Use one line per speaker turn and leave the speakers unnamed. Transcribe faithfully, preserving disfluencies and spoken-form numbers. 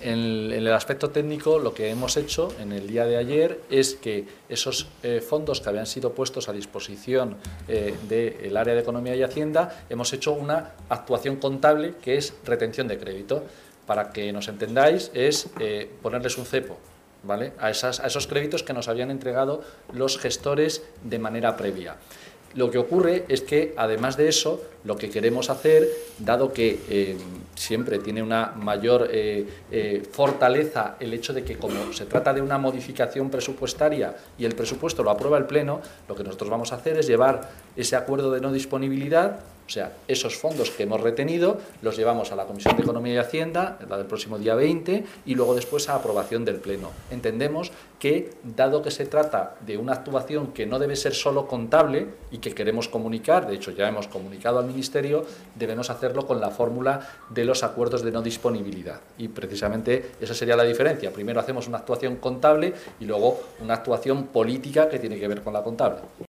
en, en el aspecto técnico, lo que hemos hecho en el día de ayer es que esos eh, fondos que habían sido puestos a disposición eh, del área de Economía y Hacienda, hemos hecho una actuación contable que es retención de crédito. Para que nos entendáis, es eh, ponerles un cepo, ¿vale?, a, esas, a esos créditos que nos habían entregado los gestores de manera previa. Lo que ocurre es que, además de eso, lo que queremos hacer, dado que eh, siempre tiene una mayor eh, eh, fortaleza el hecho de que, como se trata de una modificación presupuestaria y el presupuesto lo aprueba el Pleno, lo que nosotros vamos a hacer es llevar ese acuerdo de no disponibilidad, o sea, esos fondos que hemos retenido, los llevamos a la Comisión de Economía y Hacienda, la del próximo día veinte, y luego después a aprobación del Pleno. Entendemos que, dado que se trata de una actuación que no debe ser solo contable y que queremos comunicar, de hecho ya hemos comunicado al Ministerio, debemos hacerlo con la fórmula de los acuerdos de no disponibilidad. Y precisamente esa sería la diferencia. Primero hacemos una actuación contable y luego una actuación política que tiene que ver con la contable.